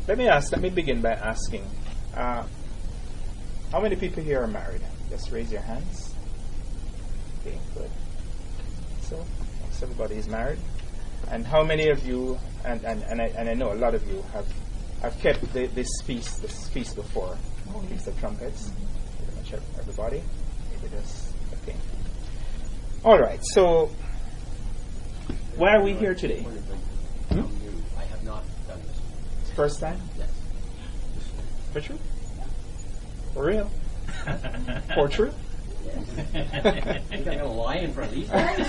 Let me begin by asking, how many people here are married? Just raise your hands. Okay, good. So, most everybody is married. And how many of you, and I know a lot of you have kept this feast before, Feast of Trumpets. Pretty much everybody. Maybe just, okay. All right, so why are we here today? I have not done this. First time? Yes. For true? For real? For true? Yes. You got no lie in front of these guys.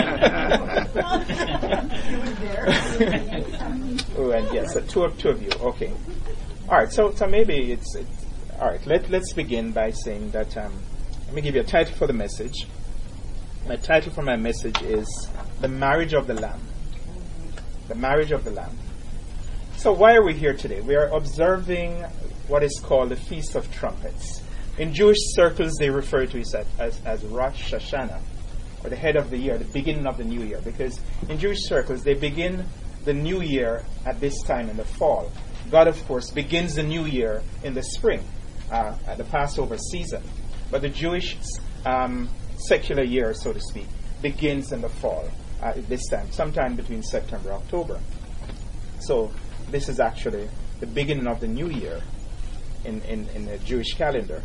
Oh, and yes, so two of you. Okay. All right. So maybe it's all right. Let's begin by saying that. Let me give you a title for the message. My title for my message is "The Marriage of the Lamb." The marriage of the Lamb. So why are we here today? We are observing what is called the Feast of Trumpets. In Jewish circles, they refer to it as Rosh Hashanah, or the head of the year, the beginning of the new year. Because in Jewish circles, they begin the new year at this time in the fall. God, of course, begins the new year in the spring, at the Passover season. But the Jewish secular year, so to speak, begins in the fall at this time, sometime between September and October. So this is actually the beginning of the new year in the Jewish calendar.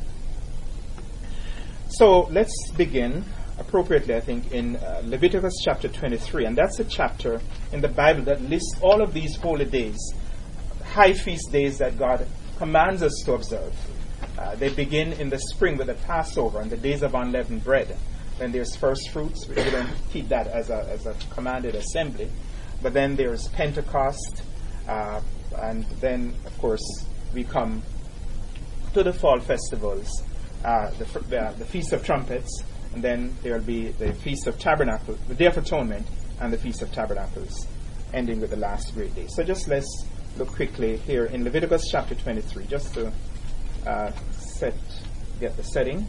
So let's begin appropriately, I think, in Leviticus chapter 23. And that's a chapter in the Bible that lists all of these holy days, high feast days that God commands us to observe. They begin in the spring with the Passover and the days of unleavened bread. Then there's first fruits. We don't keep that as a commanded assembly. But then there's Pentecost. And then, of course, we come to the fall festivals, the Feast of Trumpets, and then there will be the Feast of Tabernacles, the Day of Atonement, and the Feast of Tabernacles, ending with the last great day. So just let's look quickly here in Leviticus chapter 23, just to get the setting.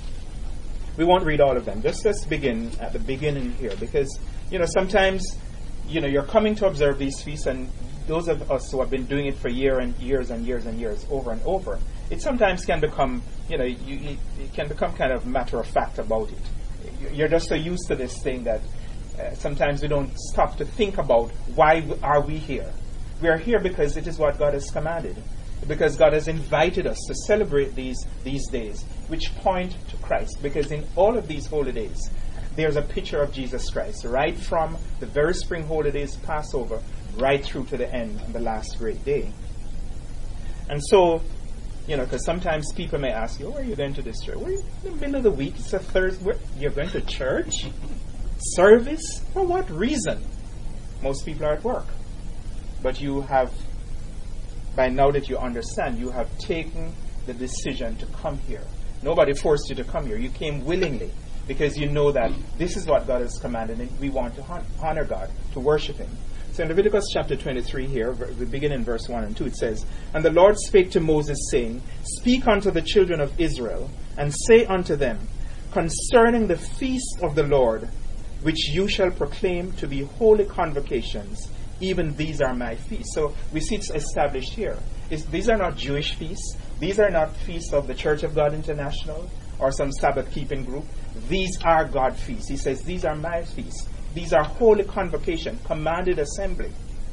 We won't read all of them. Just let's begin at the beginning here, because sometimes you're coming to observe these feasts, and those of us who have been doing it for years and years and years, over and over, it sometimes can become, it can become kind of matter of fact about it. You're just so used to this thing that sometimes we don't stop to think about why are we here. We are here because it is what God has commanded, because God has invited us to celebrate these days, which point to Christ. Because in all of these holy days, there's a picture of Jesus Christ, right from the very spring holy days, Passover, right through to the end, the last great day. And so, because sometimes people may ask you, where are you going to this church? We're in the middle of the week. It's a Thursday. You're going to church? Service? For what reason? Most people are at work. But you have, by now that you understand, you have taken the decision to come here. Nobody forced you to come here. You came willingly because you know that this is what God has commanded and we want to honor God, to worship Him. So in Leviticus chapter 23 here, we begin in verse 1 and 2, it says, "And the Lord spake to Moses, saying, Speak unto the children of Israel, and say unto them, Concerning the feast of the Lord, which you shall proclaim to be holy convocations, even these are my feasts." So we see it's established here. These are not Jewish feasts. These are not feasts of the Church of God International or some Sabbath-keeping group. These are God feasts. He says, these are my feasts. These are holy convocation, commanded assembly.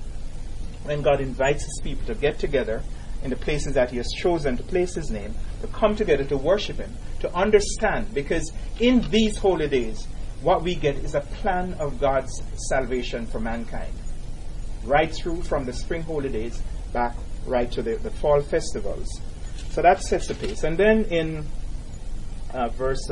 When God invites His people to get together in the places that He has chosen to place His name, to come together to worship Him, to understand, because in these holy days, what we get is a plan of God's salvation for mankind. Right through from the spring holy days back right to the fall festivals. So that sets the pace. And then in verse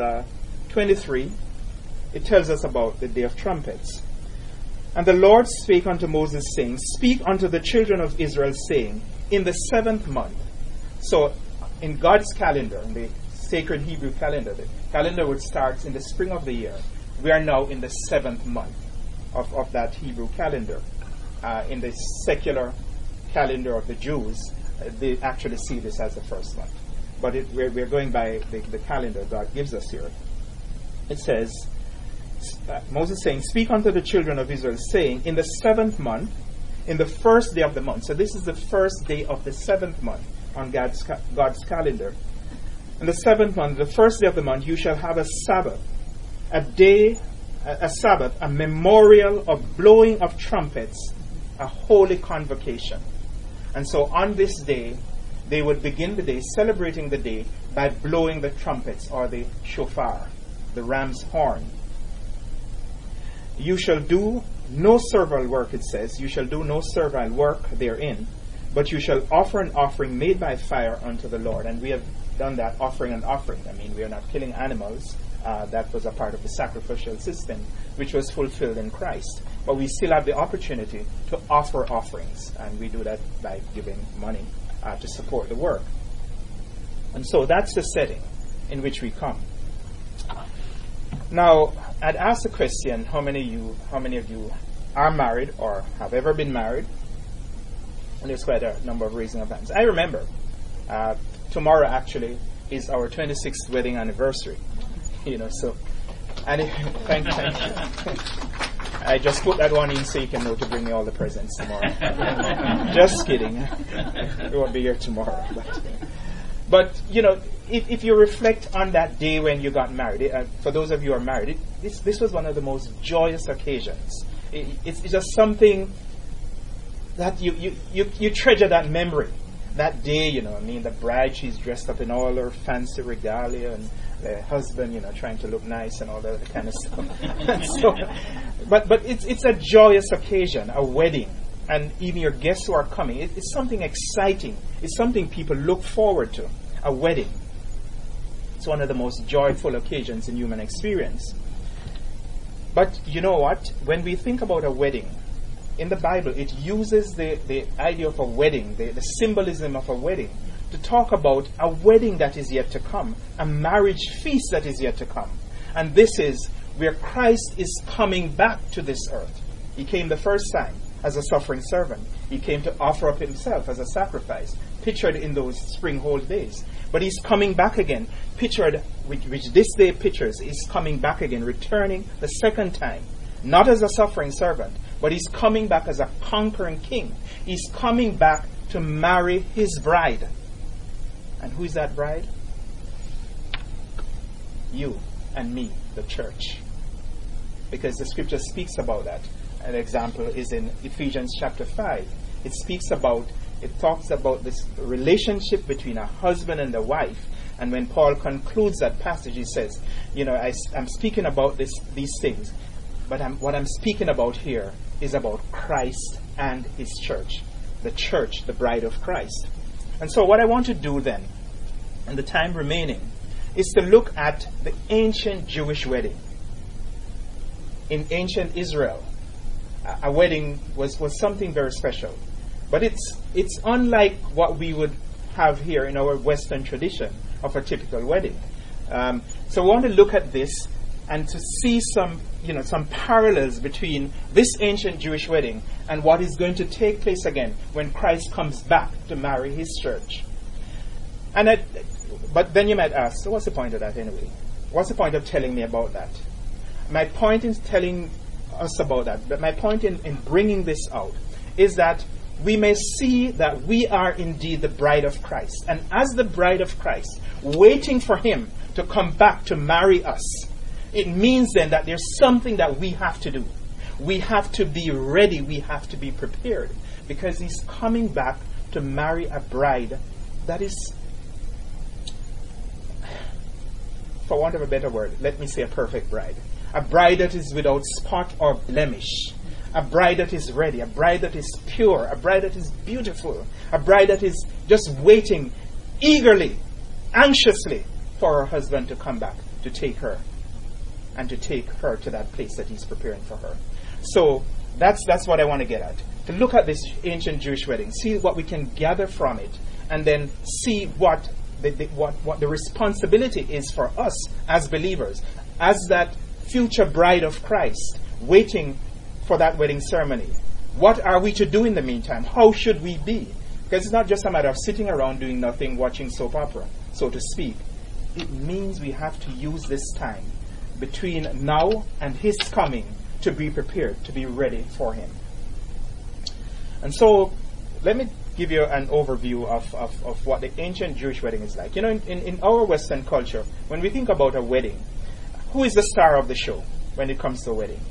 23, it tells us about the Day of Trumpets. "And the Lord spake unto Moses, saying, Speak unto the children of Israel, saying, In the 7th month." So in God's calendar, in the sacred Hebrew calendar, the calendar would start in the spring of the year. We are now in the 7th month of that Hebrew calendar. In the secular calendar of the Jews, they actually see this as the first month. But we're going by the calendar God gives us here. It says, Moses saying, "Speak unto the children of Israel, saying, In the 7th month, in the first day of the month. So this is the first day of the 7th month on God's calendar. In the 7th month, the first day of the month, you shall have a Sabbath, a Sabbath, a memorial of blowing of trumpets, a holy convocation. And so on this day, they would begin the day, celebrating the day, by blowing the trumpets, or the shofar, the ram's horn. You shall do no servile work, it says. You shall do no servile work therein, but you shall offer an offering made by fire unto the Lord. And we have done that, offering and offering. I mean, we are not killing animals. That was a part of the sacrificial system, which was fulfilled in Christ. But we still have the opportunity to offer offerings, and we do that by giving money to support the work. And so that's the setting in which we come. Now, I'd ask the question, how many of you are married or have ever been married? And there's quite a number of raising of hands. I remember, tomorrow actually is our 26th wedding anniversary. So, and thank you. I just put that one in so you can know to bring me all the presents tomorrow. Just kidding. We won't be here tomorrow. But if you reflect on that day when you got married, for those of you who are married, this was one of the most joyous occasions. It's just something that you treasure that memory. That day, the bride, she's dressed up in all her fancy regalia, and the husband, trying to look nice and all that kind of stuff. But it's a joyous occasion, a wedding. And even your guests who are coming, it's something exciting. It's something people look forward to, a wedding. It's one of the most joyful occasions in human experience. But you know what? When we think about a wedding, in the Bible, it uses the idea of a wedding, the symbolism of a wedding, to talk about a wedding that is yet to come, a marriage feast that is yet to come. And this is where Christ is coming back to this earth. He came the first time as a suffering servant. He came to offer up himself as a sacrifice, pictured in those spring hold days. But he's coming back again, pictured, which this day pictures, is coming back again, returning the second time, not as a suffering servant, but he's coming back as a conquering king. He's coming back to marry his bride. And who is that bride? You and me, the church. Because the scripture speaks about that. An example is in Ephesians chapter 5. It talks about this relationship between a husband and a wife. And when Paul concludes that passage, he says, I'm speaking about these things, but what I'm speaking about here is about Christ and his church. The church, the bride of Christ. And so what I want to do then, in the time remaining, is to look at the ancient Jewish wedding. In ancient Israel, a wedding was something very special. But it's unlike what we would have here in our Western tradition of a typical wedding. So I want to look at this and to see some parallels between this ancient Jewish wedding and what is going to take place again when Christ comes back to marry his church. But then you might ask, so what's the point of that anyway? What's the point of telling me about that? My point in telling us about that, but my point in bringing this out, is that we may see that we are indeed the bride of Christ. And as the bride of Christ, waiting for him to come back to marry us, it means then that there's something that we have to do. We have to be ready. We have to be prepared. Because he's coming back to marry a bride that is, for want of a better word, let me say a perfect bride. A bride that is without spot or blemish. A bride that is ready. A bride that is pure. A bride that is beautiful. A bride that is just waiting eagerly, anxiously for her husband to come back to take her. And to take her to that place that he's preparing for her. So that's what I want to get at. To look at this ancient Jewish wedding, see what we can gather from it, and then see what the responsibility is for us as believers, as that future bride of Christ, waiting for that wedding ceremony. What are we to do in the meantime? How should we be? Because it's not just a matter of sitting around doing nothing, watching soap opera, so to speak. It means we have to use this time between now and his coming to be prepared, to be ready for him. And so, let me give you an overview of what the ancient Jewish wedding is like. You know, in our Western culture, when we think about a wedding, who is the star of the show when it comes to a wedding?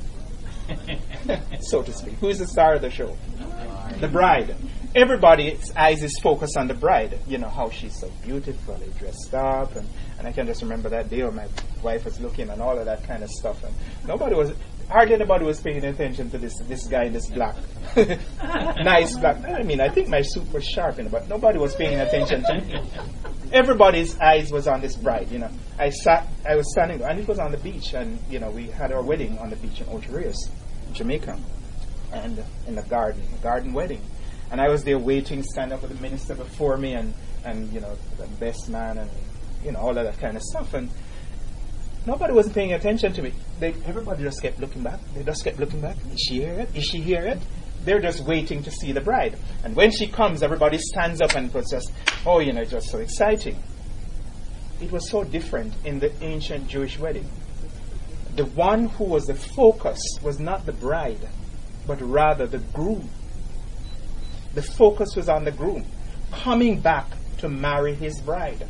So to speak. Who is the star of the show? The bride. Everybody's eyes is focused on the bride. You know, how she's so beautifully dressed up. And I can just remember that day when my wife was looking and all of that kind of stuff. And hardly anybody was paying attention to this guy in this black, nice black. I mean, I think my suit was sharp, but nobody was paying attention to me. Everybody's eyes was on this bride, you know. I was standing, and it was on the beach, and, you know, we had our wedding on the beach in Ocho Rios, Jamaica, and in a garden wedding. And I was there waiting, stand up with the minister before me, and you know, the best man, and, you know, all of that kind of stuff. And nobody was paying attention to me. Everybody just kept looking back. They just kept looking back. Is she here yet? Is she here yet? They're just waiting to see the bride. And when she comes, everybody stands up, and it was just, oh, you know, just so exciting. It was so different in the ancient Jewish wedding. The one who was the focus was not the bride, but rather the groom. The focus was on the groom, coming back to marry his bride.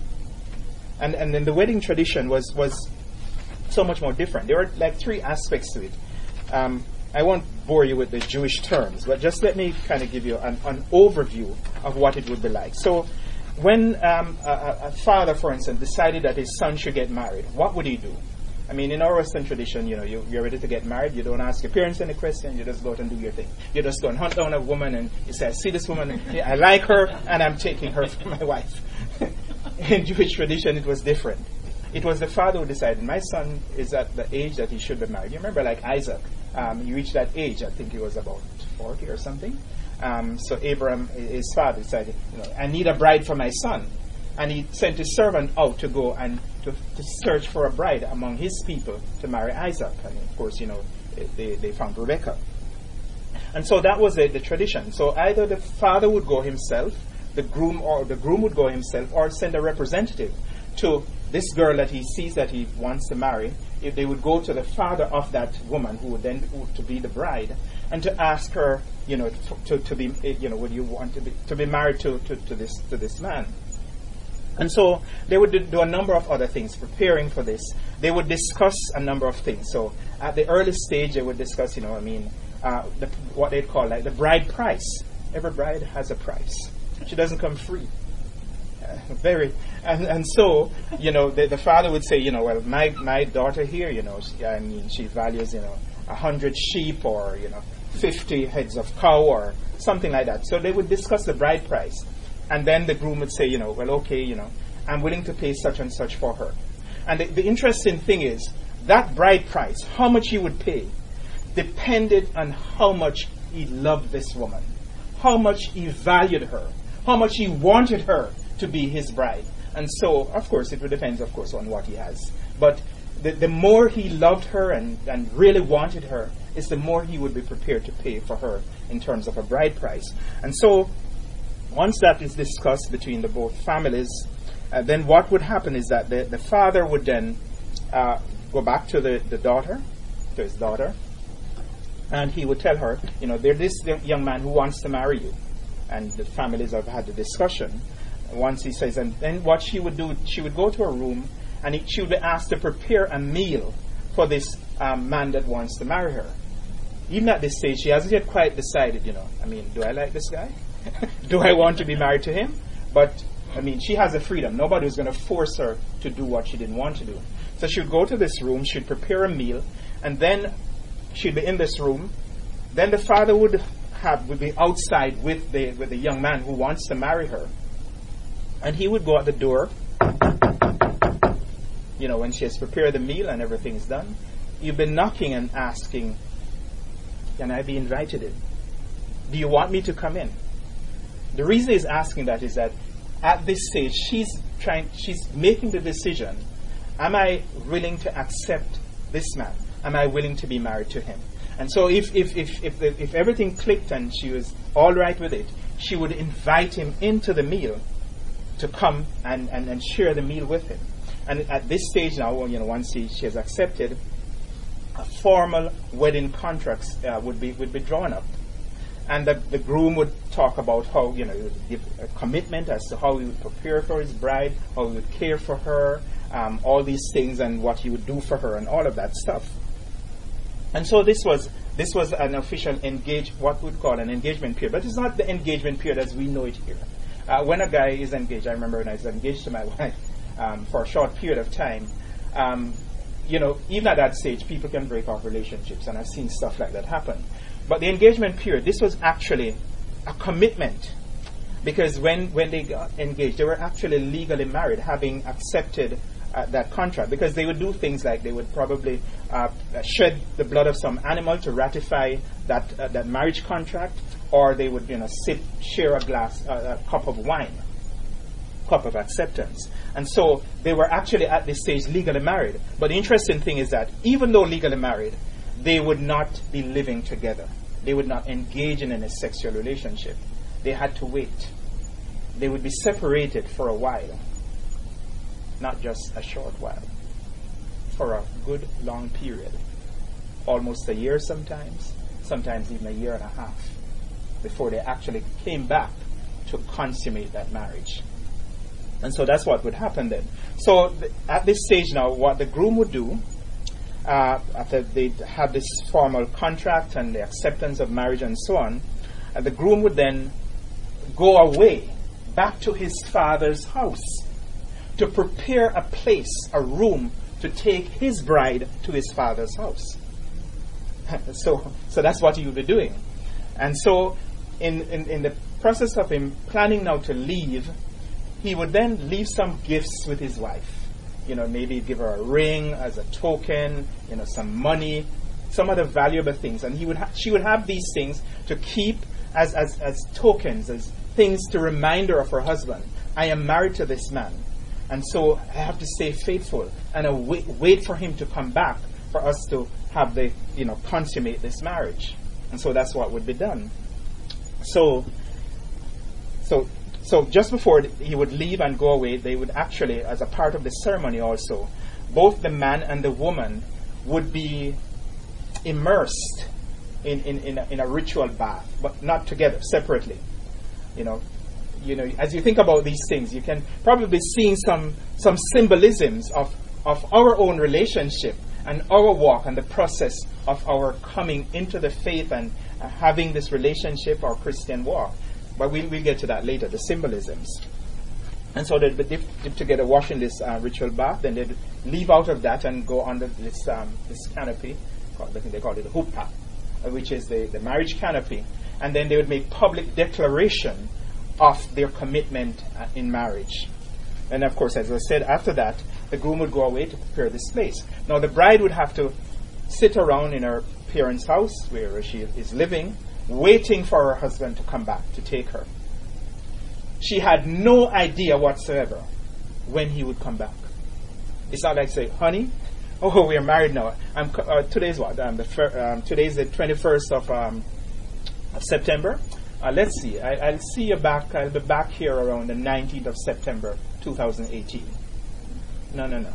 And then the wedding tradition was so much more different. There were like 3 aspects to it. I won't bore you with the Jewish terms, but just let me kind of give you an overview of what it would be like. So when a father, for instance, decided that his son should get married, what would he do? I mean, in our Western tradition, you know, you're ready to get married, you don't ask your parents any questions, you just go out and do your thing. You just go and hunt down a woman, and you say, I see this woman, I like her, and I'm taking her for my wife. In Jewish tradition, it was different. It was the father who decided, my son is at the age that he should be married. You remember, like Isaac, he reached that age, I think he was about 40 or something. So Abraham, his father, decided, you know, I need a bride for my son. And he sent his servant out to go and to search for a bride among his people to marry Isaac. And of course, you know, they found Rebekah. And so that was the tradition. So either the father would go himself, the groom would go himself, or send a representative to this girl that he sees that he wants to marry. If they would go to the father of that woman, who would then to be the bride, and to ask her, you know, to be, you know, would you want to be married to this man? And so they would do a number of other things, preparing for this. They would discuss a number of things. So at the early stage, they would discuss, you know, what they'd call like the bride price. Every bride has a price. She doesn't come free. And so, you know, the father would say, you know, well, my daughter here, you know, she values, you know, 100 sheep, or, you know, 50 heads of cow, or something like that. So they would discuss the bride price. And then the groom would say, you know, well, okay, you know, I'm willing to pay such and such for her. And the interesting thing is, that bride price, how much he would pay, depended on how much he loved this woman, how much he valued her, how much he wanted her to be his bride. And so, of course, it would depend, of course, on what he has. But the more he loved her and really wanted her, is the more he would be prepared to pay for her in terms of a bride price. And so, once that is discussed between the both families, then what would happen is that the father would then go back to the daughter, to his daughter, and he would tell her, you know, there's this young man who wants to marry you. And the families have had the discussion. Once he says, and then what she would do, she would go to her room, and she would be asked to prepare a meal for this man that wants to marry her. Even at this stage, she hasn't yet quite decided, you know, I mean, do I like this guy? Do I want to be married to him? But, I mean, she has the freedom. Nobody was going to force her to do what she didn't want to do. So she would go to this room, she'd prepare a meal, and then she'd be in this room. Then the father would be outside with the young man who wants to marry her. And he would go at the door, you know, when she has prepared the meal and everything's done. You've been knocking and asking, can I be invited in? Do you want me to come in? The reason he's asking that is that at this stage, she's making the decision, am I willing to accept this man? Am I willing to be married to him? And so if everything clicked and she was all right with it, she would invite him into the meal to come and share the meal with him. And at this stage now, you know, once she has accepted, a formal wedding contract would be drawn up. And the groom would talk about how, he would give a commitment as to how he would prepare for his bride, how he would care for her, all these things, and what he would do for her, and all of that stuff. And so this was an official what we'd call an engagement period. But it's not the engagement period as we know it here. When a guy is engaged, I remember when I was engaged to my wife for a short period of time, even at that stage, people can break off relationships, and I've seen stuff like that happen. But the engagement period, this was actually a commitment, because when they got engaged, they were actually legally married, having accepted that contract, because they would do things like they would probably shed the blood of some animal to ratify that marriage contract, or they would share a cup of wine, cup of acceptance. And so they were actually at this stage legally married. But the interesting thing is that even though legally married, they would not be living together. They would not engage in any sexual relationship. They had to wait. They would be separated for a while. Not just a short while. For a good long period. Almost a year sometimes even a year and a half, before they actually came back to consummate that marriage. And so that's what would happen then. So at this stage now, what the groom would do, after they have this formal contract and the acceptance of marriage and so on, the groom would then go away back to his father's house to prepare a place, a room, to take his bride to his father's house. So that's what he would be doing. And so in the process of him planning now to leave, he would then leave some gifts with his wife. Maybe give her a ring as a token, some money, some other valuable things. And she would have these things to keep as tokens, as things to remind her of her husband. I am married to this man. And so I have to stay faithful and wait for him to come back for us to have consummate this marriage. And so that's what would be done. So just before he would leave and go away, they would actually, as a part of the ceremony also, both the man and the woman would be immersed in a ritual bath, but not together, separately. As you think about these things, you can probably see some symbolisms of our own relationship and our walk and the process of our coming into the faith and having this relationship, our Christian walk. But we'll get to that later, the symbolisms. And so they'd dip together, wash in this ritual bath, then they'd leave out of that and go under this canopy, I think they call it the huppah, which is the marriage canopy. And then they would make public declaration of their commitment in marriage. And of course, as I said, after that, the groom would go away to prepare this place. Now the bride would have to sit around in her parents' house, where she is living, waiting for her husband to come back to take her. She had no idea whatsoever when he would come back. It's not like say, honey, we're married now. Today's what? Today's the 21st of September. Let's see. I'll see you back. I'll be back here around the 19th of September, 2018. No.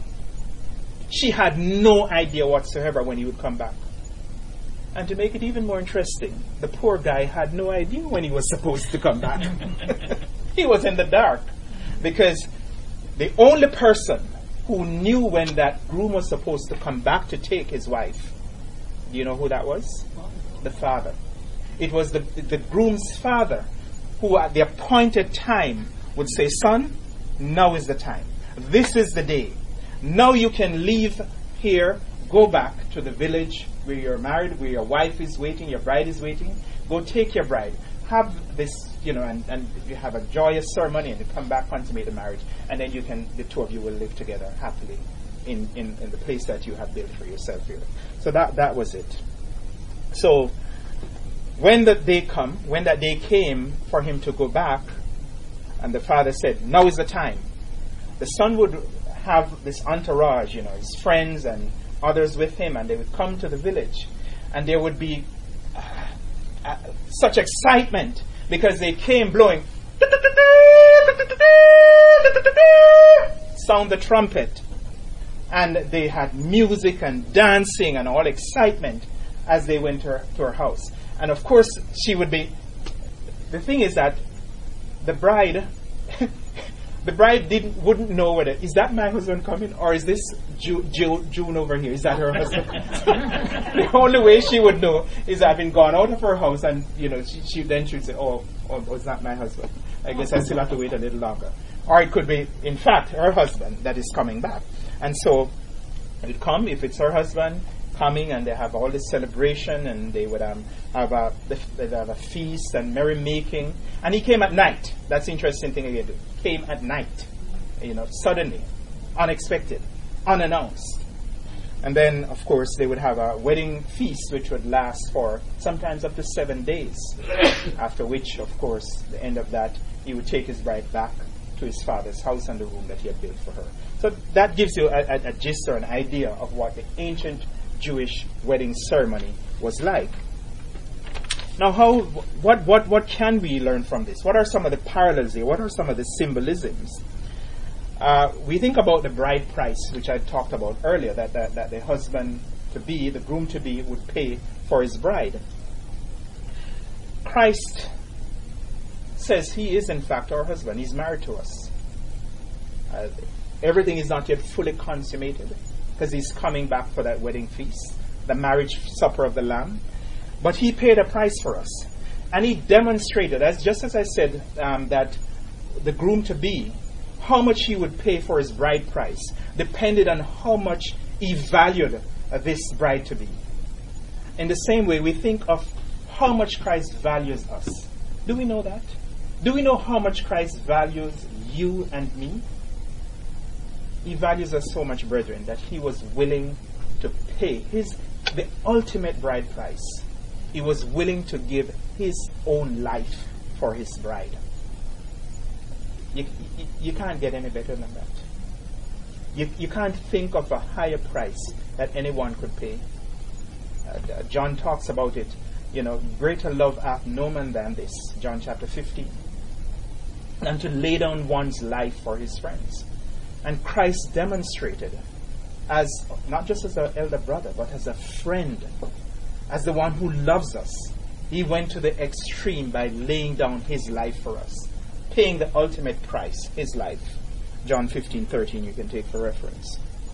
She had no idea whatsoever when he would come back. And to make it even more interesting, the poor guy had no idea when he was supposed to come back. He was in the dark. Because the only person who knew when that groom was supposed to come back to take his wife, do you know who that was? The father. It was the groom's father who at the appointed time would say, son, now is the time. This is the day. Now you can leave here, go back to the village where you're married, where your wife is waiting, your bride is waiting. Go take your bride. Have this, and you have a joyous ceremony, and you come back, consummate the marriage, and then the two of you will live together happily in the place that you have built for yourself here. So that was it. So when that day came for him to go back, and the father said, now is the time, the son would have this entourage, his friends and others with him, and they would come to the village, and there would be such excitement because they came blowing, sound the trumpet, and they had music and dancing and all excitement as they went to her house. And of course, she would be. The thing is that the bride, wouldn't know whether is that my husband coming or is this June over here? Is that her husband? The only way she would know is having gone out of her house, and she then should say, "Oh, it's not my husband. I guess I still have to wait a little longer." Or it could be, in fact, her husband that is coming back. And so it would come, if it's her husband coming, and they have all this celebration, and they would have a feast and merrymaking. And he came at night. That's the interesting thing again. Came at night, suddenly, unexpected, unannounced. And then, of course, they would have a wedding feast which would last for sometimes up to 7 days. After which, of course, the end of that, he would take his bride back to his father's house and the room that he had built for her. So that gives you a gist or an idea of what the ancient Jewish wedding ceremony was like. Now, what can we learn from this? What are some of the parallels here? What are some of the symbolisms? We think about the bride price, which I talked about earlier, that the husband to be, the groom to be, would pay for his bride. Christ says he is in fact our husband. He's married to us. Everything is not yet fully consummated because he's coming back for that wedding feast, the marriage supper of the Lamb. But he paid a price for us. And he demonstrated, just as I said, that the groom to be, how much he would pay for his bride price depended on how much he valued this bride to be. In the same way, we think of how much Christ values us. Do we know that? Do we know how much Christ values you and me? He values us so much, brethren, that he was willing to pay the ultimate bride price. He was willing to give his own life for his bride. You can't get any better than that. You can't think of a higher price that anyone could pay. John talks about it. Greater love hath no man than this. John chapter 15. And to lay down one's life for his friends. And Christ demonstrated as not just as our elder brother, but as a friend, as the one who loves us. He went to the extreme by laying down his life for us, paying the ultimate price, his life. John 15:13 you can take for reference.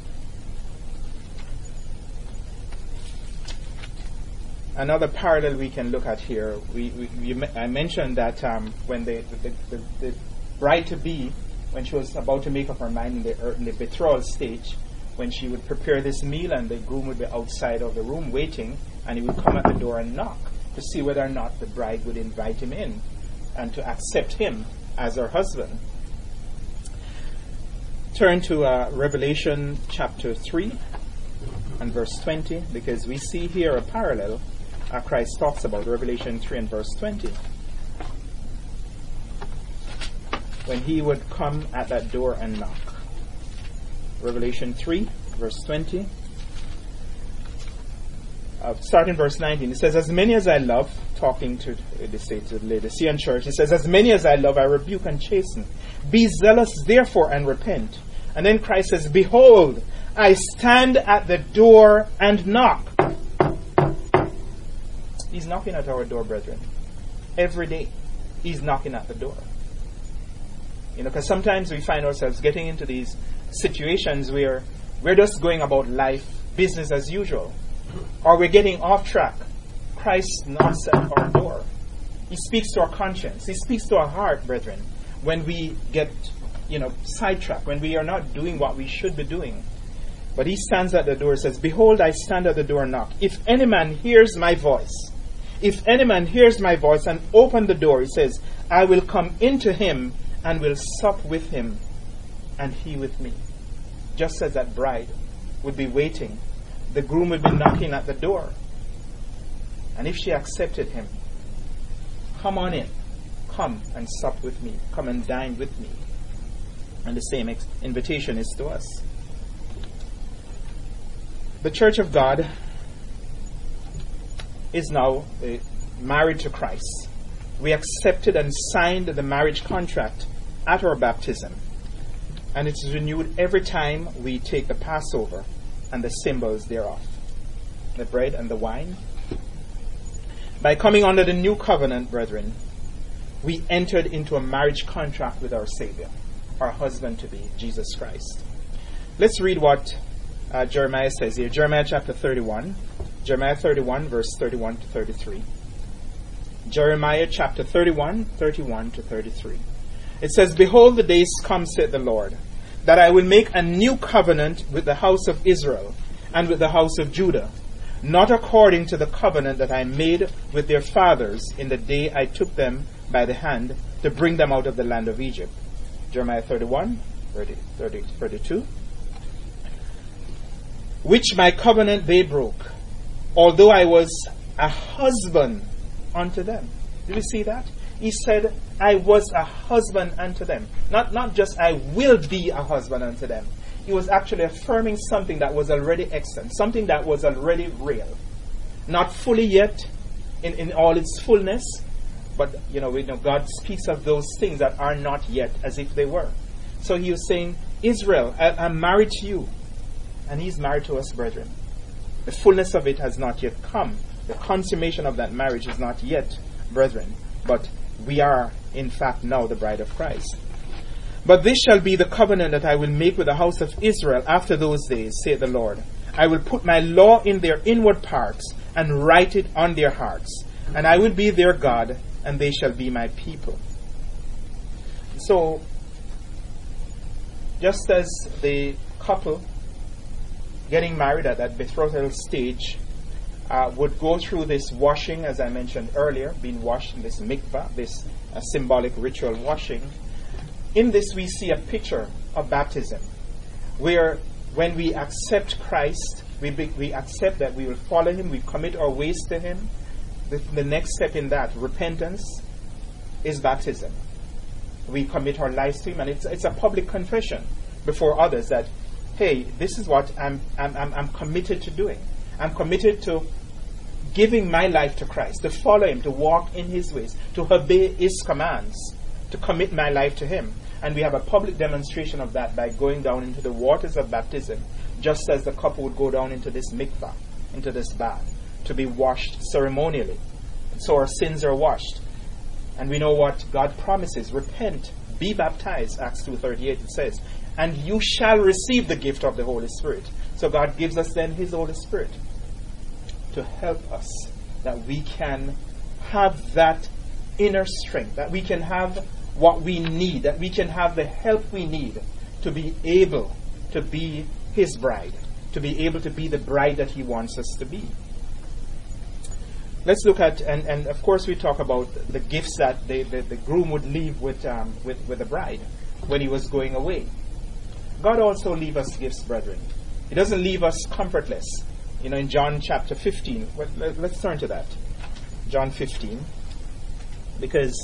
Another parallel we can look at here, I mentioned that when the bride-to-be, when she was about to make up her mind in the betrothal stage, when she would prepare this meal and the groom would be outside of the room waiting, and he would come at the door and knock to see whether or not the bride would invite him in and to accept him as her husband. Turn to Revelation chapter 3 and verse 20, because we see here a parallel Christ talks about, Revelation 3 and verse 20. When he would come at that door and knock. Revelation 3, verse 20. Start in verse 19. It says, as many as I love, talking to the Laodicean church, it says, as many as I love, I rebuke and chasten. Be zealous, therefore, and repent. And then Christ says, behold, I stand at the door and knock. He's knocking at our door, brethren. Every day, he's knocking at the door. Because sometimes we find ourselves getting into these situations where we're just going about life, business as usual. Or we're getting off track. Christ knocks at our door. He speaks to our conscience. He speaks to our heart, brethren, when we get, sidetracked, when we are not doing what we should be doing. But he stands at the door and says, behold, I stand at the door and knock. If any man hears my voice, and open the door, he says, I will come into him and will sup with him and he with me. Just as that bride would be waiting, the groom would be knocking at the door. And if she accepted him, come on in, come and sup with me, come and dine with me. And the same invitation is to us. The Church of God is now married to Christ. We accepted and signed the marriage contract at our baptism. And it is renewed every time we take the Passover and the symbols thereof, the bread and the wine. By coming under the new covenant, brethren, we entered into a marriage contract with our Savior, our husband-to-be, Jesus Christ. Let's read what Jeremiah says here. Jeremiah chapter 31. Jeremiah 31, verse 31 to 33. Jeremiah chapter 31, 31 to 33. It says, Behold, the days come, saith the Lord, that I will make a new covenant with the house of Israel and with the house of Judah, not according to the covenant that I made with their fathers in the day I took them by the hand to bring them out of the land of Egypt. Jeremiah 31, 32. Which my covenant they broke, although I was a husband unto them. Did you see that? He said, I was a husband unto them. Not just I will be a husband unto them. He was actually affirming something that was already extant, something that was already real. Not fully yet in all its fullness, but we know God speaks of those things that are not yet as if they were. So he was saying, Israel, I'm married to you. And he's married to us, brethren. The fullness of it has not yet come. The consummation of that marriage is not yet, brethren. But we are, in fact, now the bride of Christ. But this shall be the covenant that I will make with the house of Israel after those days, saith the Lord. I will put my law in their inward parts and write it on their hearts. And I will be their God, and they shall be my people. So, just as the couple getting married at that betrothal stage would go through this washing, as I mentioned earlier, being washed in this mikvah, this symbolic ritual washing. In this we see a picture of baptism, where when we accept Christ, we accept that we will follow Him, we commit our ways to Him. The next step in that, repentance, is baptism. We commit our lives to Him, and it's a public confession before others that, hey, this is what I'm committed to doing. I'm committed to giving my life to Christ, to follow Him, to walk in His ways, to obey His commands, to commit my life to Him. And we have a public demonstration of that by going down into the waters of baptism, just as the couple would go down into this mikvah, into this bath, to be washed ceremonially. And so our sins are washed. And we know what God promises. Repent, be baptized, Acts 2:38 it says. And you shall receive the gift of the Holy Spirit. So God gives us then His Holy Spirit to help us, that we can have that inner strength, that we can have what we need, that we can have the help we need to be able to be His bride, to be able to be the bride that He wants us to be. Let's look at, and of course we talk about the gifts that the groom would leave with the bride when he was going away. God also leaves us gifts, brethren. He doesn't leave us comfortless. In John chapter 15, let's turn to that. John 15, because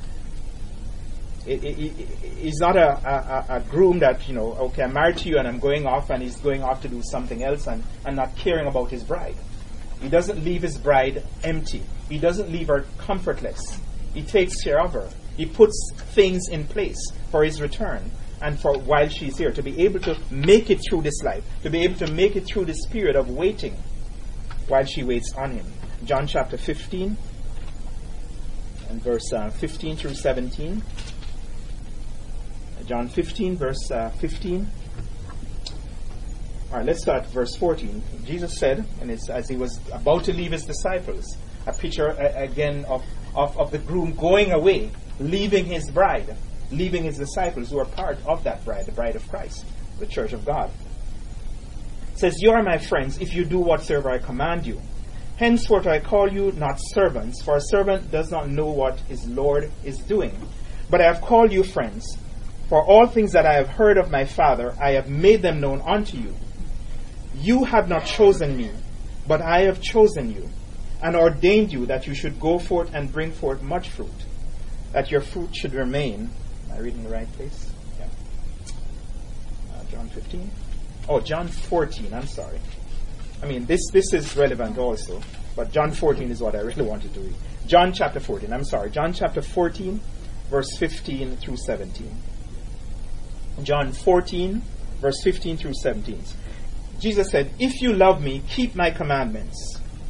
he's not a groom that, okay, I'm married to you and I'm going off, and he's going off to do something else and not caring about his bride. He doesn't leave his bride empty. He doesn't leave her comfortless. He takes care of her. He puts things in place for his return and for while she's here, to be able to make it through this life, to be able to make it through this period of waiting while she waits on him. John chapter 15 and verse 15 through 17. John 15, verse 15. All right, let's start verse 14. Jesus said, and as he was about to leave his disciples, a picture again of the groom going away, leaving his bride, leaving his disciples who are part of that bride, the bride of Christ, the church of God. It says, you are my friends if you do whatsoever I command you. Henceforth I call you not servants, for a servant does not know what his Lord is doing. But I have called you friends, for all things that I have heard of my Father, I have made them known unto you. You have not chosen me, but I have chosen you, and ordained you that you should go forth and bring forth much fruit, that your fruit should remain. Am I reading the right place? Yeah. John 15? Oh, John 14, I'm sorry. I mean, this is relevant also, but John 14 is what I really wanted to read. John chapter 14, I'm sorry. John chapter 14, verse 15 through 17. John 14, verse 15 through 17. Jesus said, if you love me, keep my commandments.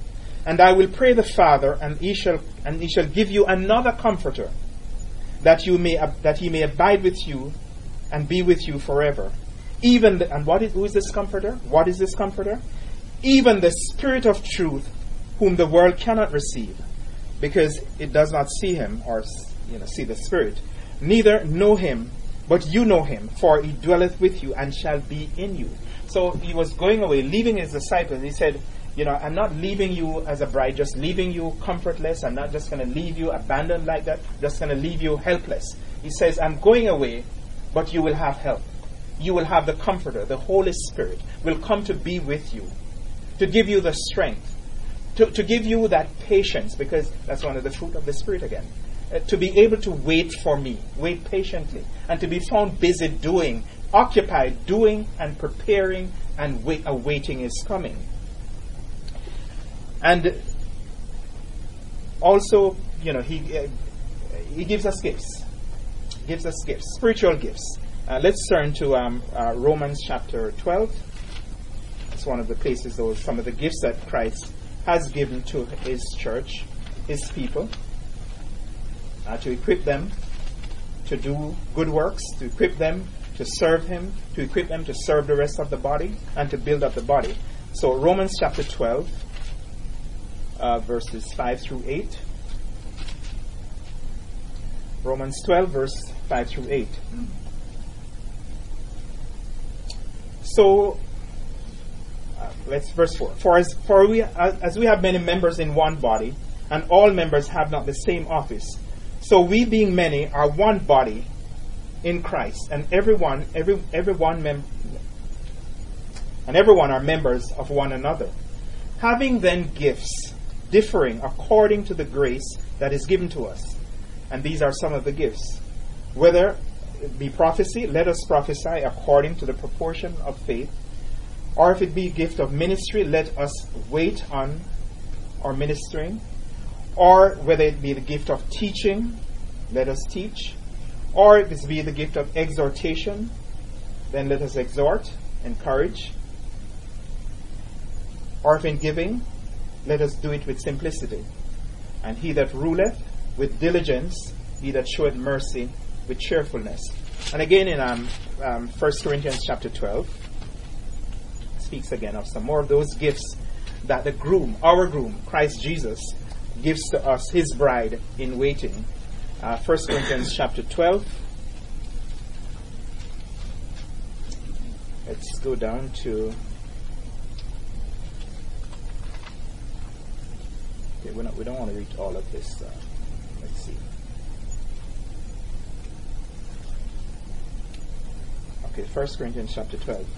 And I will pray the Father, and he shall give you another Comforter, that he may abide with you and be with you forever. Who is this Comforter? What is this Comforter? Even the Spirit of truth, whom the world cannot receive, because it does not see him or see the Spirit, neither know him, but you know him, for he dwelleth with you and shall be in you. So he was going away, leaving his disciples. He said, I'm not leaving you as a bride, just leaving you comfortless. I'm not just going to leave you abandoned like that, just going to leave you helpless. He says, I'm going away, but you will have help. You will have the Comforter, the Holy Spirit, will come to be with you, to give you the strength, to give you that patience, because that's one of the fruit of the Spirit again. To be able to wait for me, wait patiently, and to be found busy doing, occupied doing and preparing and awaiting his coming. And also, he gives us gifts. Gives us gifts, spiritual gifts. Let's turn to Romans chapter 12. It's one of the places, some of the gifts that Christ has given to his church, his people, to equip them to do good works, to equip them to serve him, to equip them to serve the rest of the body, and to build up the body. So Romans chapter 12, verses 5 through 8. Romans 12, verse 5 through 8. So, let's verse 4. For we have many members in one body, and all members have not the same office. So we, being many, are one body in Christ, and everyone are members of one another. Having then gifts differing according to the grace that is given to us. And these are some of the gifts. Whether it be prophecy, let us prophesy according to the proportion of faith. Or if it be gift of ministry, let us wait on our ministering. Or whether it be the gift of teaching, let us teach. Or if it be the gift of exhortation, then let us exhort, encourage. Or if in giving, let us do it with simplicity. And he that ruleth with diligence, he that showeth mercy with cheerfulness. And again in 1 Corinthians chapter 12, speaks again of some more of those gifts that the groom, our groom, Christ Jesus, gives to us, his bride in waiting. 1 Corinthians chapter 12. Let's go down to... Okay, we don't want to read all of this. Let's see. Okay, 1 Corinthians chapter 12.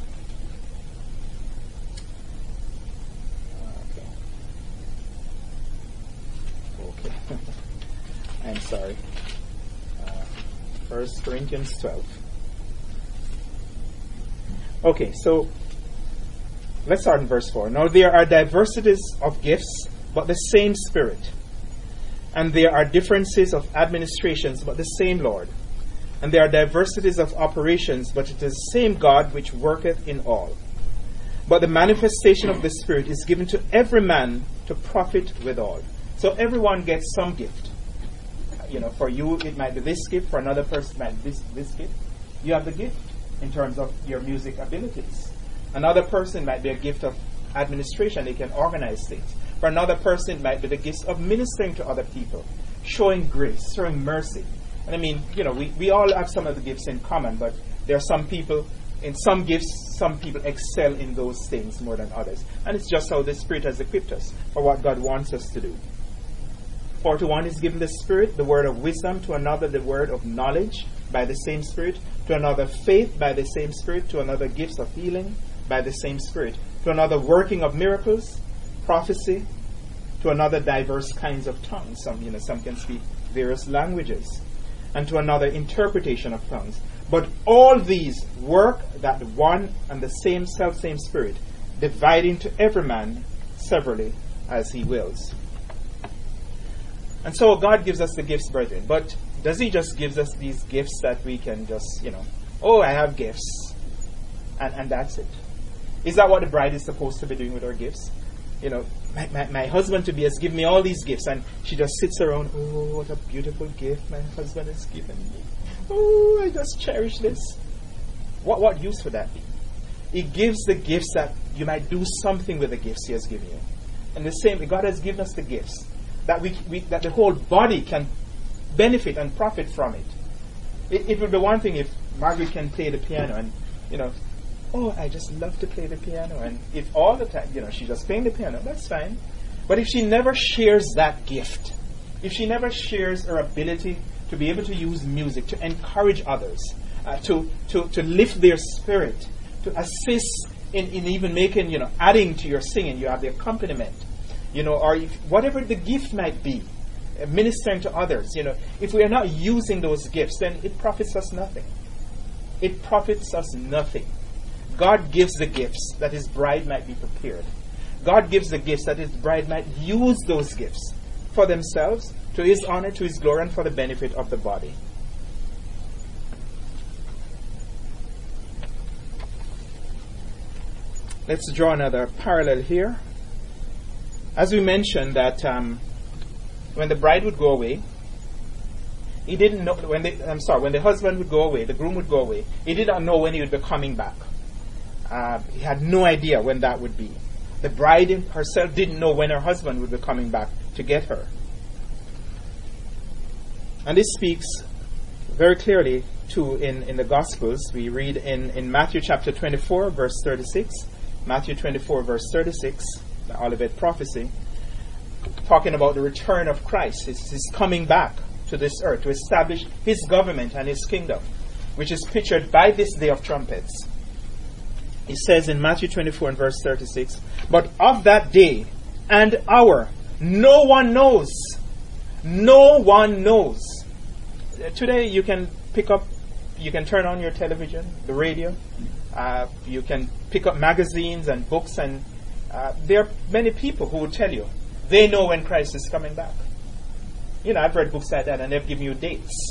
Okay. I'm sorry. 1 Corinthians 12. Okay, so let's start in verse 4. Now there are diversities of gifts, but the same Spirit. And there are differences of administrations, but the same Lord. And there are diversities of operations, but it is the same God which worketh in all. But the manifestation of the Spirit is given to every man to profit withal. So everyone gets some gift. For you it might be this gift, for another person it might be this gift. You have the gift in terms of your music abilities. Another person might be a gift of administration, they can organize things. For another person it might be the gifts of ministering to other people, showing grace, showing mercy. And we all have some of the gifts in common, but there are some people, in some gifts, some people excel in those things more than others. And it's just how the Spirit has equipped us for what God wants us to do. For to one is given the Spirit, the word of wisdom, to another the word of knowledge by the same Spirit, to another faith by the same Spirit, to another gifts of healing by the same Spirit, to another working of miracles, prophecy, to another diverse kinds of tongues. Some can speak various languages, and to another interpretation of tongues. But all these work that one and the same self-same Spirit, dividing to every man severally as he wills. And so God gives us the gifts, brethren. But does he just give us these gifts that we can just, I have gifts, and that's it? Is that what the bride is supposed to be doing with her gifts? my husband-to-be has given me all these gifts, and she just sits around, oh, what a beautiful gift my husband has given me. Oh, I just cherish this. What use would that be? He gives the gifts that you might do something with the gifts he has given you. And the same, God has given us the gifts that that the whole body can benefit and profit from it. It would be one thing if Margaret can play the piano and, oh, I just love to play the piano. And if all the time, she's just playing the piano, that's fine. But if she never shares that gift, if she never shares her ability to be able to use music, to encourage others, to lift their spirit, to assist in even making, adding to your singing, you have the accompaniment, or whatever the gift might be, ministering to others, if we are not using those gifts, then it profits us nothing. It profits us nothing. God gives the gifts that his bride might be prepared. God gives the gifts that his bride might use those gifts for themselves, to his honor, to his glory, and for the benefit of the body. Let's draw another parallel here. As we mentioned that when the bride would go away, he didn't know when the husband would go away, the groom would go away. He did not know when he would be coming back. He had no idea when that would be. The bride herself didn't know when her husband would be coming back to get her. And this speaks very clearly too in the Gospels. We read in Matthew chapter 24, verse 36. Matthew 24, verse 36, the Olivet prophecy, talking about the return of Christ. His coming back to this earth to establish his government and his kingdom, which is pictured by this day of trumpets. He says in Matthew 24 and verse 36, but of that day and hour no one knows. No one knows. Today you can turn on your television, the radio. You can pick up magazines and books, and there are many people who will tell you they know when Christ is coming back. I've read books like that, and they've given you dates.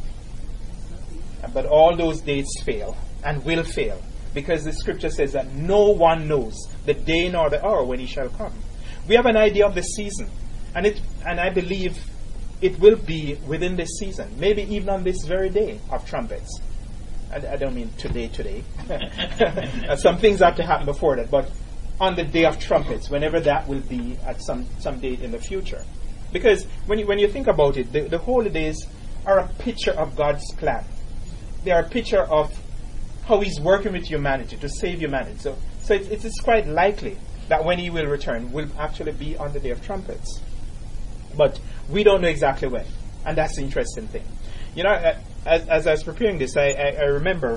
But all those dates fail and will fail, because the scripture says that no one knows the day nor the hour when he shall come. We have an idea of the season, and I believe it will be within this season, maybe even on this very day of trumpets. I don't mean today. Some things have to happen before that, but on the day of trumpets, whenever that will be at some date in the future. Because when you think about it, the holy days are a picture of God's plan. They are a picture of how he's working with humanity to save humanity. So it's quite likely that when he will return will actually be on the day of trumpets. But we don't know exactly when. And that's the interesting thing. As I was preparing this, I remember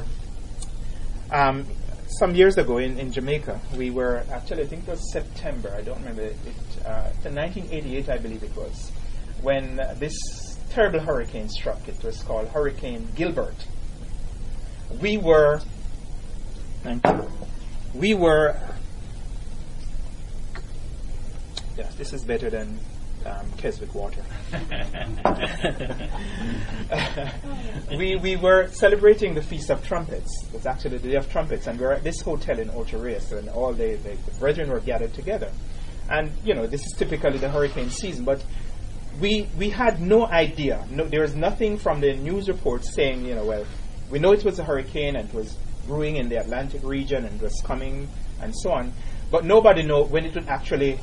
some years ago in Jamaica, we were, actually I think it was September, I don't remember it, 1988 I believe it was, when this terrible hurricane struck. It was called Hurricane Gilbert. We were, yes, this is better than Keswick water. We were celebrating the Feast of Trumpets. It was actually the Day of Trumpets, and we were at this hotel in Ocho Rios, and all the brethren were gathered together. And this is typically the hurricane season, but we had no idea. There was nothing from the news reports saying, well, we know it was a hurricane and it was brewing in the Atlantic region and it was coming and so on, but nobody knew when it would actually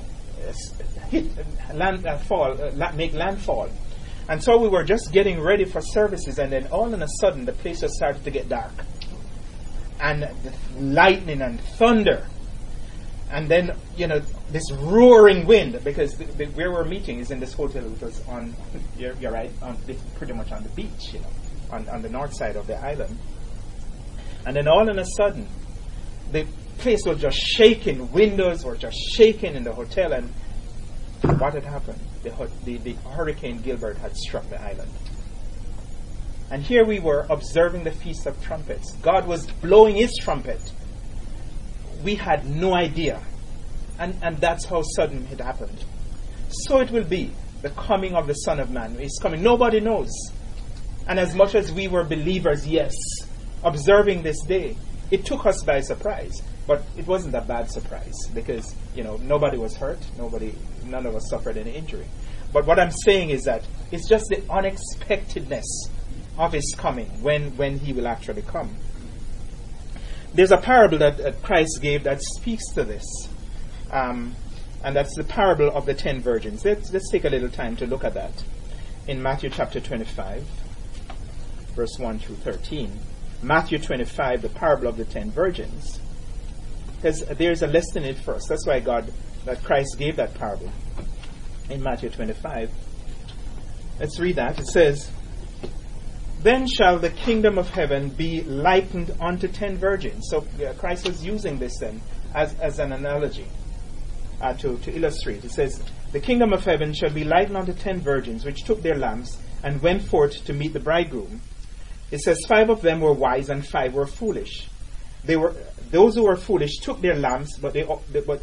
make landfall. And so we were just getting ready for services, and then all of a sudden the place just started to get dark, and the lightning and thunder, and then this roaring wind, because where we're meeting is in this hotel, which was on you're right, pretty much on the beach, on the north side of the island. And then all of a sudden the place was just shaking, windows were just shaking in the hotel, and what had happened? The Hurricane Gilbert had struck the island. And here we were observing the Feast of Trumpets. God was blowing his trumpet. We had no idea. And that's how sudden it happened. So it will be the coming of the Son of Man. He's coming. Nobody knows. And as much as we were believers, yes, observing this day, it took us by surprise. But it wasn't a bad surprise because, nobody was hurt. None of us suffered any injury. But what I'm saying is that it's just the unexpectedness of his coming when he will actually come. There's a parable that Christ gave that speaks to this. And that's the parable of the 10 virgins. Let's take a little time to look at that. In Matthew chapter 25, verse 1 through 13. Matthew 25, the parable of the 10 virgins. Because there's a lesson in it for us. That's why Christ gave that parable. In Matthew 25. Let's read that. It says, "Then shall the kingdom of heaven be likened unto 10 virgins." So Christ was using this then as an analogy to illustrate. It says, "The kingdom of heaven shall be likened unto 10 virgins, which took their lamps and went forth to meet the bridegroom. It says, 5 of them were wise and 5 were foolish. Those who were foolish took their lamps, but they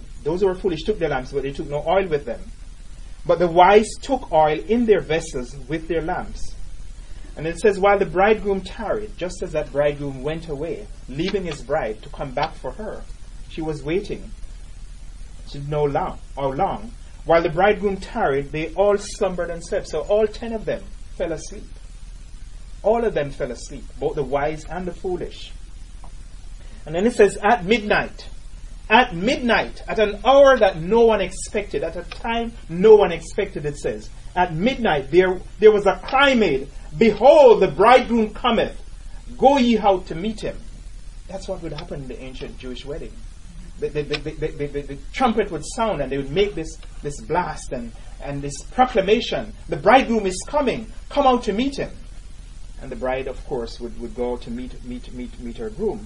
took no oil with them. But the wise took oil in their vessels with their lamps. And it says, while the bridegroom tarried, just as that bridegroom went away, leaving his bride to come back for her, she was waiting. She didn't know how long. While the bridegroom tarried, they all slumbered and slept." So all 10 of them fell asleep. All of them fell asleep, both the wise and the foolish. And then it says, at midnight, at an hour that no one expected, at a time no one expected, it says, at midnight there was a cry made, "Behold, the bridegroom cometh, go ye out to meet him." That's what would happen in the ancient Jewish wedding. The trumpet would sound and they would make this blast and this proclamation, "The bridegroom is coming, come out to meet him." And the bride, of course, would go to meet her groom.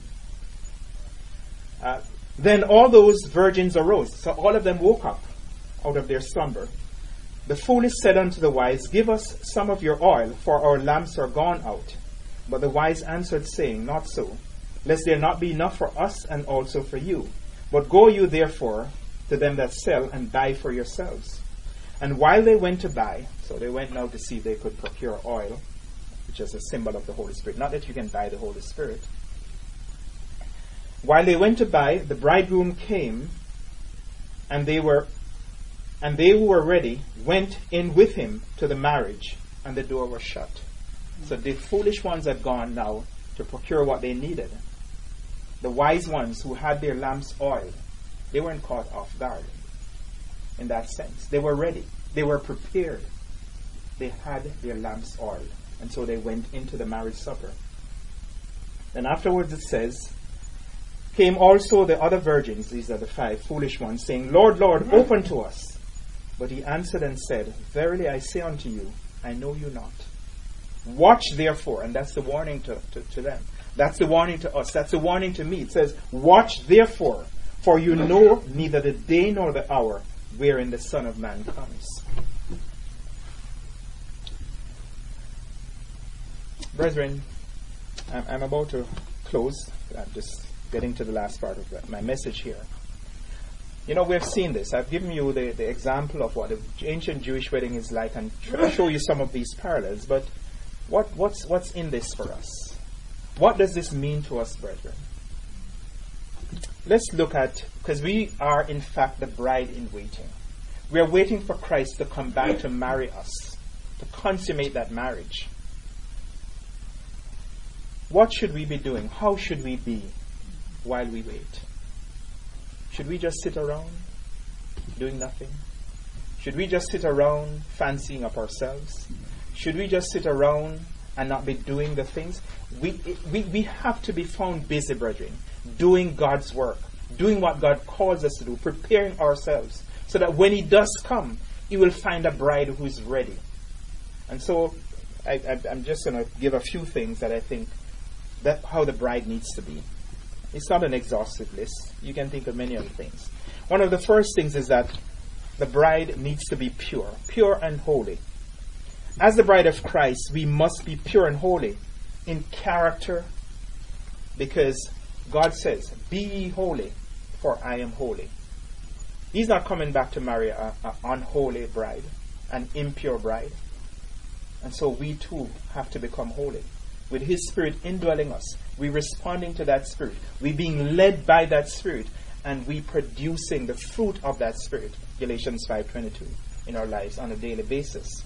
Then all those virgins arose. So all of them woke up out of their slumber. The foolish said unto the wise, "Give us some of your oil, for our lamps are gone out." But the wise answered, saying, "Not so, lest there not be enough for us and also for you. But go you therefore to them that sell and buy for yourselves." And while they went to buy, so they went now to see if they could procure oil, which is a symbol of the Holy Spirit. Not that you can buy the Holy Spirit. While they went to buy, the bridegroom came, and they who were ready went in with him to the marriage, and the door was shut. So the foolish ones had gone now to procure what they needed. The wise ones who had their lamps oiled, they weren't caught off guard in that sense. They were ready. They were prepared. They had their lamps oiled. And so they went into the marriage supper. Then afterwards it says, "Came also the other virgins," these are the 5 foolish ones, "saying, Lord, Lord, open to us. But he answered and said, Verily I say unto you, I know you not. Watch therefore," and that's the warning to them. That's the warning to us. That's the warning to me. It says, "Watch therefore, for you know neither the day nor the hour wherein the Son of Man comes." Brethren, I'm about to close. I'm just getting to the last part of my message here. We've seen this. I've given you the example of what the ancient Jewish wedding is like and show you some of these parallels. But what's in this for us? What does this mean to us, brethren? Let's look at, because we are in fact the bride in waiting. We are waiting for Christ to come back to marry us, to consummate that marriage. What should we be doing? How should we be while we wait? Should we just sit around doing nothing? Should we just sit around fancying up ourselves? Should we just sit around and not be doing the things? We have to be found busy, brethren, doing God's work, doing what God calls us to do, preparing ourselves, so that when he does come, he will find a bride who is ready. And so I'm just going to give a few things that I think that how the bride needs to be. It's not an exhaustive list. You can think of many other things. One of the first things is that the bride needs to be pure and holy. As the bride of Christ, we must be pure and holy in character, because God says, "Be ye holy, for I am holy." He's not coming back to marry an unholy bride, an impure bride. And so we too have to become holy, with his Spirit indwelling us, We responding to that Spirit. We being led by that Spirit. And we producing the fruit of that Spirit. Galatians 5:22 in our lives on a daily basis.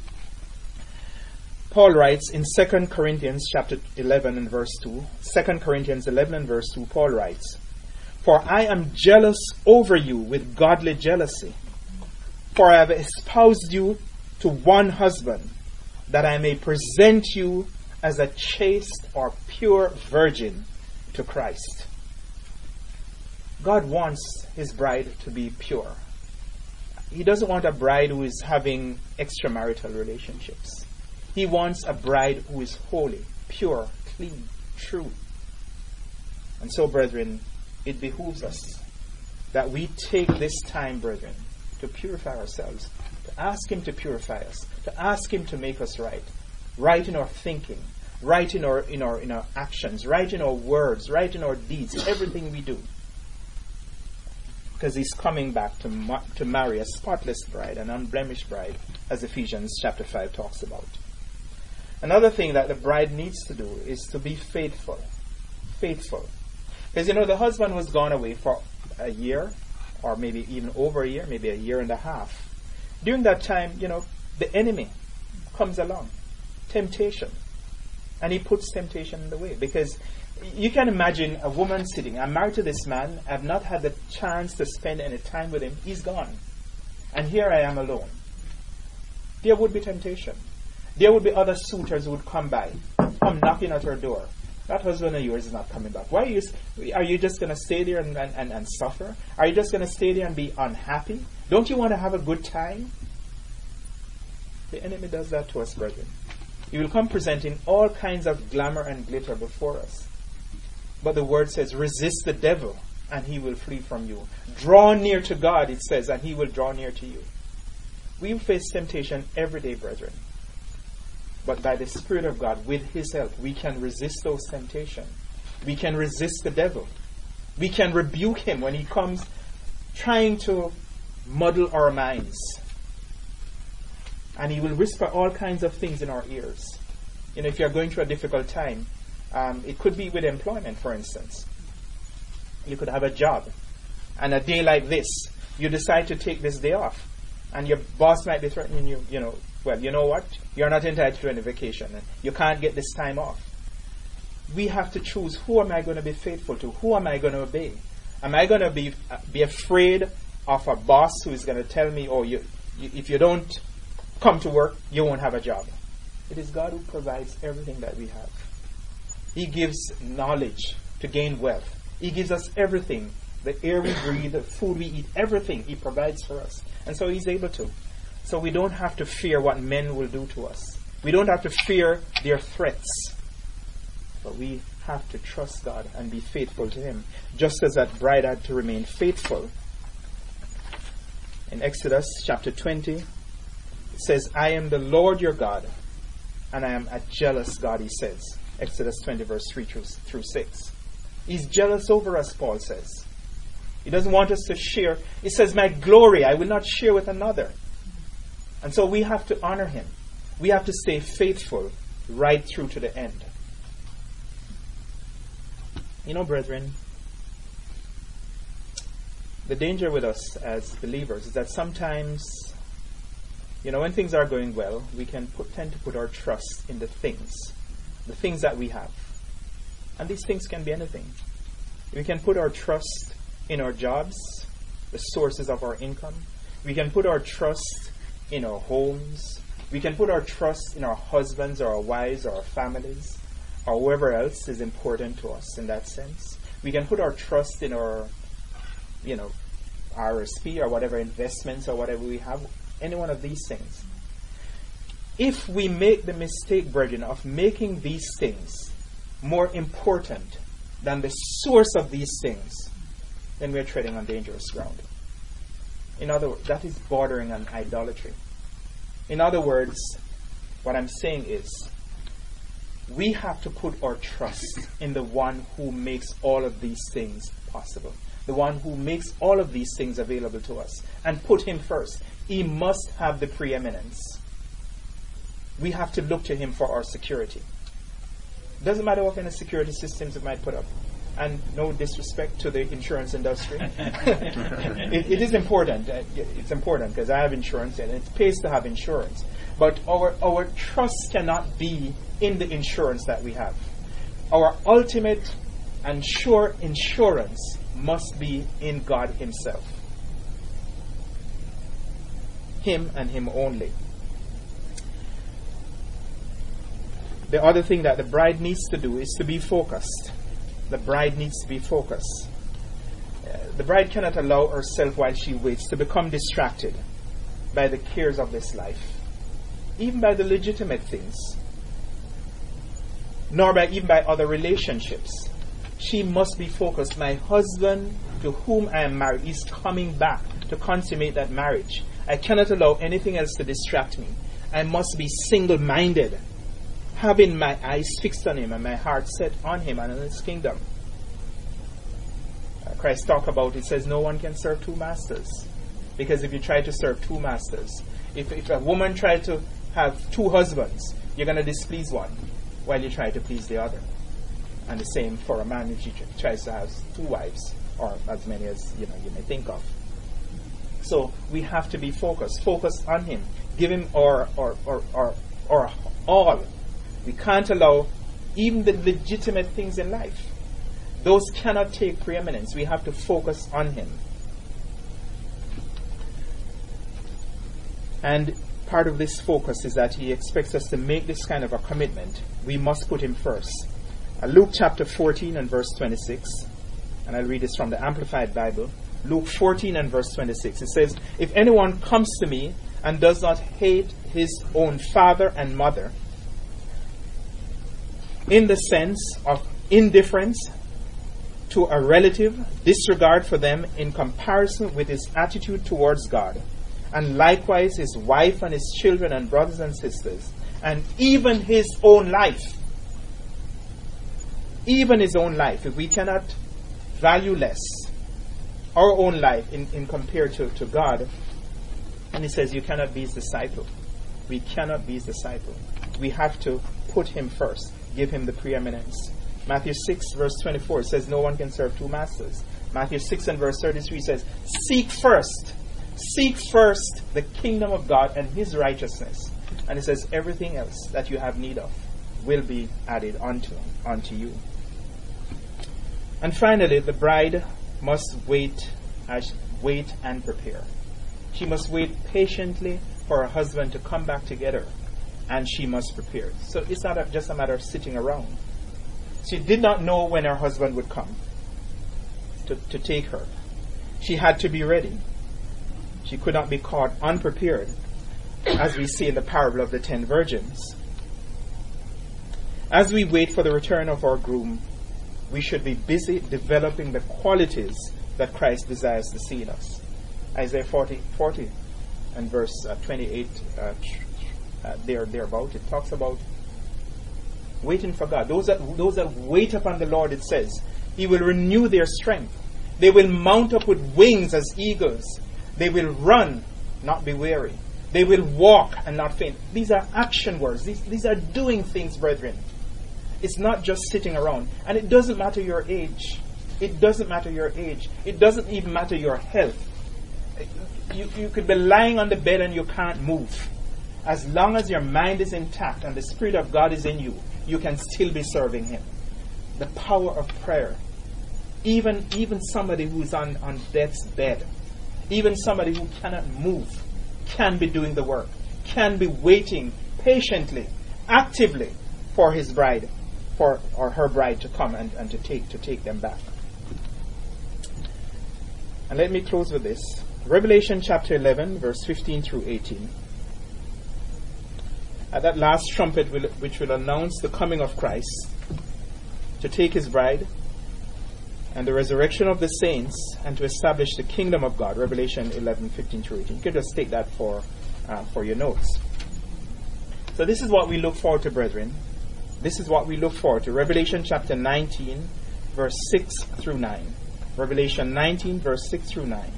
Paul writes in 2 Corinthians chapter 11 and verse 2. 2 Corinthians 11 and verse 2, Paul writes, "For I am jealous over you with godly jealousy. For I have espoused you to one husband, that I may present you as a chaste or pure virgin to Christ." God wants his bride to be pure. He doesn't want a bride who is having extramarital relationships. He wants a bride who is holy, pure, clean, true. And so, brethren, it behooves us that we take this time, brethren, to purify ourselves, to ask him to purify us, to ask him to make us right. Right in our thinking, right in our actions, right in our words, right in our deeds, everything we do. Because he's coming back to marry a spotless bride, an unblemished bride, as Ephesians chapter 5 talks about. Another thing that the bride needs to do is to be faithful. Faithful. Because, the husband was gone away for a year, or maybe even over a year, maybe a year and a half. During that time, the enemy comes along. Temptation. And he puts temptation in the way. Because you can imagine a woman sitting, I'm married to this man, I've not had the chance to spend any time with him, he's gone. And here I am alone. There would be temptation. There would be other suitors who would come knocking at her door. That husband of yours is not coming back. Why are you just going to stay there and suffer? Are you just going to stay there and be unhappy? Don't you want to have a good time? The enemy does that to us, brethren. He will come presenting all kinds of glamour and glitter before us. But the word says, resist the devil and he will flee from you. Draw near to God, it says, and he will draw near to you. We face temptation every day, brethren. But by the Spirit of God, with his help, we can resist those temptations. We can resist the devil. We can rebuke him when he comes trying to muddle our minds. And he will whisper all kinds of things in our ears. If you're going through a difficult time, it could be with employment, for instance. You could have a job. And a day like this, you decide to take this day off. And your boss might be threatening you, well, you know what? You're not entitled to any vacation. You can't get this time off. We have to choose, who am I going to be faithful to? Who am I going to obey? Am I going to be afraid of a boss who is going to tell me, if you don't come to work, you won't have a job? It is God who provides everything that we have. He gives knowledge to gain wealth. He gives us everything. The air we breathe, the food we eat, everything he provides for us. And so he's able to. So we don't have to fear what men will do to us. We don't have to fear their threats. But we have to trust God and be faithful to him. Just as that bride had to remain faithful. In Exodus chapter 20, it says, I am the Lord your God, and I am a jealous God, he says. Exodus 20 verse 3 through 6. He's jealous over us, Paul says. He doesn't want us to share. He says, my glory I will not share with another. And so we have to honor him. We have to stay faithful right through to the end. Brethren, the danger with us as believers is that sometimes, when things are going well, we can tend to put our trust in the things that we have. And these things can be anything. We can put our trust in our jobs, the sources of our income. We can put our trust in our homes. We can put our trust in our husbands or our wives or our families or whoever else is important to us in that sense. We can put our trust in our, RSP or whatever investments or whatever we have, any one of these things. If we make the mistake, brethren, of making these things more important than the source of these things, then we're treading on dangerous ground. In other words, that is bordering on idolatry. In other words, what I'm saying is, we have to put our trust in the one who makes all of these things possible. The one who makes all of these things available to us. And put him first. He must have the preeminence. We have to look to him for our security. Doesn't matter what kind of security systems it might put up. And no disrespect to the insurance industry. It is important. It's important because I have insurance and it pays to have insurance. But our trust cannot be in the insurance that we have. Our ultimate and sure insurance must be in God Himself. Him and Him only. The other thing that the bride needs to do is to be focused. The bride needs to be focused. The bride cannot allow herself while she waits to become distracted by the cares of this life, even by the legitimate things, nor even by other relationships. She must be focused. My husband to whom I am married is coming back to consummate that marriage. I cannot allow anything else to distract me. I must be single-minded, having my eyes fixed on Him and my heart set on Him and on His kingdom. Christ talked about, it says, no one can serve two masters. Because if you try to serve two masters, if a woman tries to have two husbands, you're going to displease one while you try to please the other. And the same for a man if he tries to have two wives, or as many as you may think of. So we have to be focused on Him. Give Him our all. We can't allow even the legitimate things in life. Those cannot take preeminence. We have to focus on Him. And part of this focus is that He expects us to make this kind of a commitment. We must put Him first. Luke chapter 14 and verse 26. And I'll read this from the Amplified Bible. Luke 14 and verse 26. It says, if anyone comes to me and does not hate his own father and mother, in the sense of indifference to a relative, disregard for them in comparison with his attitude towards God, and likewise his wife and his children and brothers and sisters, and even his own life. Even his own life. If we cannot value less our own life in compared to God, and He says you cannot be His disciple. We cannot be His disciple. We have to put Him first. Give Him the preeminence. Matthew 6 verse 24 says no one can serve two masters. Matthew 6 and verse 33 says seek first the kingdom of God and His righteousness. And it says everything else that you have need of will be added unto you. And finally, the bride must wait and prepare. She must wait patiently for her husband to come back together, and she must prepare. So it's not just a matter of sitting around. She did not know when her husband would come to take her. She had to be ready. She could not be caught unprepared, as we see in the parable of the 10 virgins. As we wait for the return of our groom, we should be busy developing the qualities that Christ desires to see in us. Isaiah 40 and verse 28, thereabout, it talks about waiting for God. Those that wait upon the Lord, it says, He will renew their strength. They will mount up with wings as eagles. They will run, not be weary. They will walk and not faint. These are action words. These are doing things, brethren. It's not just sitting around. And it doesn't matter your age. It doesn't matter your age. It doesn't even matter your health. You could be lying on the bed and you can't move. As long as your mind is intact and the Spirit of God is in you, you can still be serving Him. The power of prayer. Even somebody who's on death's bed, even somebody who cannot move, can be doing the work, can be waiting patiently, actively for his bride, or her bride to come and to take them back. And let me close with this. Revelation chapter 11, verse 15 through 18. At that last trumpet which will announce the coming of Christ to take His bride and the resurrection of the saints and to establish the kingdom of God. Revelation 11, 15 through 18. You can just take that for your notes. So this is what we look forward to, brethren. This is what we look forward to. Revelation chapter 19, verse 6 through 9. Revelation 19, verse 6 through 9.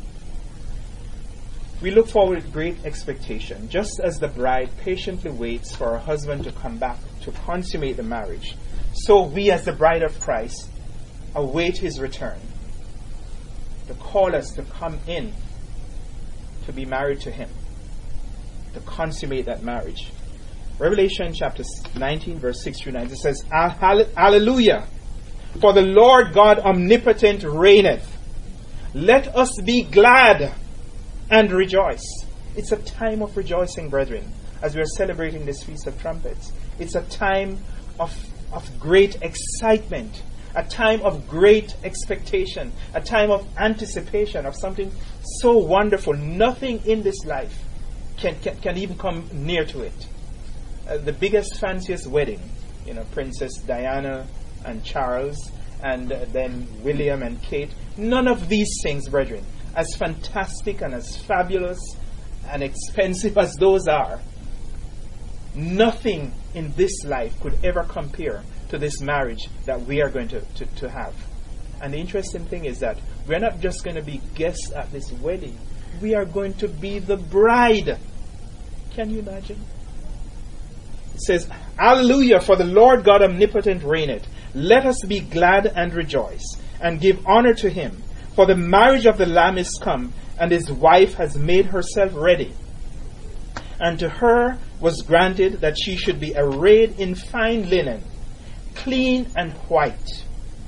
We look forward with great expectation, just as the bride patiently waits for her husband to come back to consummate the marriage. So we as the bride of Christ await his return to call us to come in to be married to him, to consummate that marriage. Revelation chapter 19 verse 6 through 9, it says, Hallelujah! For the Lord God omnipotent reigneth. Let us be glad and rejoice. It's a time of rejoicing, brethren, as we are celebrating this Feast of Trumpets. It's a time of great excitement, a time of great expectation, a time of anticipation of something so wonderful. Nothing in this life can even come near to it. The biggest, fanciest wedding, Princess Diana and Charles, and then William and Kate. None of these things, brethren, as fantastic and as fabulous and expensive as those are, nothing in this life could ever compare to this marriage that we are going to have. And the interesting thing is that we're not just going to be guests at this wedding. We are going to be the bride. Can you imagine? It says, Hallelujah, for the Lord God omnipotent reigneth. Let us be glad and rejoice, and give honor to him. For the marriage of the Lamb is come, and his wife has made herself ready. And to her was granted that she should be arrayed in fine linen, clean and white.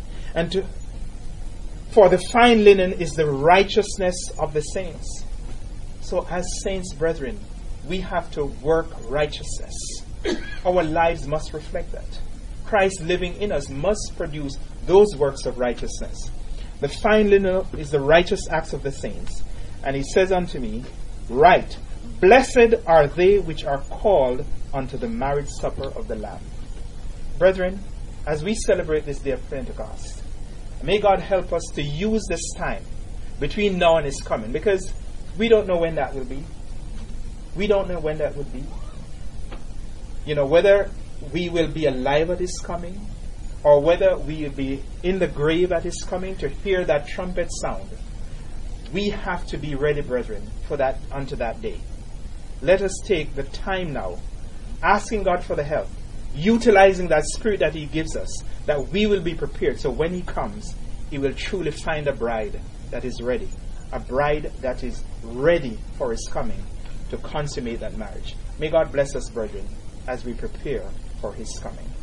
For the fine linen is the righteousness of the saints. So as saints, brethren, we have to work righteousness. Our lives must reflect that. Christ living in us must produce those works of righteousness. The fine linen is the righteous acts of the saints. And he says unto me, Right, blessed are they which are called unto the marriage supper of the Lamb. Brethren, as we celebrate this day of Pentecost, may God help us to use this time between now and his coming, because we don't know when that will be. We don't know when that would be. Whether we will be alive at his coming, or whether we will be in the grave at his coming to hear that trumpet sound. We have to be ready, brethren, for that unto that day. Let us take the time now, asking God for the help, utilizing that spirit that he gives us, that we will be prepared. So when he comes, he will truly find a bride that is ready, a bride that is ready for his coming to consummate that marriage. May God bless us, brethren, as we prepare for his coming.